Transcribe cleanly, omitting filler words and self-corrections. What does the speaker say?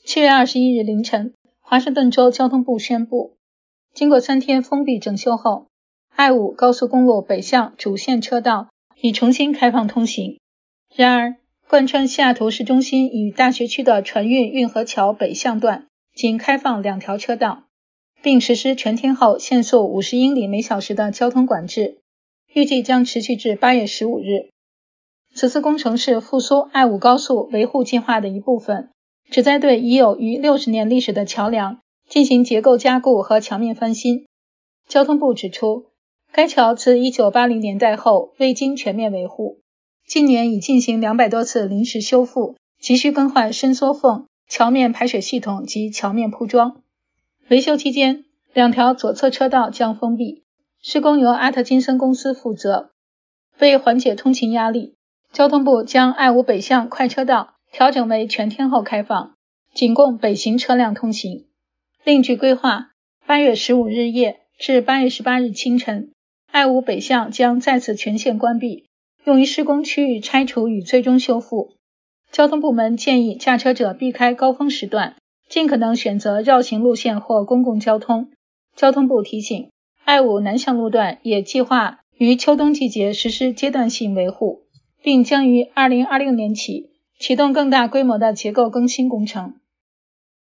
7月21日凌晨，华盛顿州交通部宣布，经过3天封闭整修后，I5高速公路北向主线车道已重新开放通行。然而，贯穿西雅图市中心与大学区的船运运河桥北向段仅开放2条车道，并实施全天候限速50英里每小时的交通管制，预计将持续至8月15日。此次工程是复苏I5高速维护计划的一部分，旨在对已有逾60年历史的桥梁进行结构加固和墙面翻新。交通部指出，该桥自1980年代后未经全面维护，近年已进行200多次临时修复，急需更换伸缩缝、桥面排水系统及桥面铺装。维修期间，2条左侧车道将封闭，施工由阿特金森公司负责。为缓解通勤压力，交通部将I5北向快车道调整为全天候开放，仅供北行车辆通行。另据规划，8月15日夜至8月18日清晨，I5北向将再次全线关闭，用于施工区域拆除与最终修复。交通部门建议驾车者避开高峰时段，尽可能选择绕行路线或公共交通。交通部提醒，I5南向路段也计划于秋冬季节实施阶段性维护，并将于2026年起启动更大规模的结构更新工程。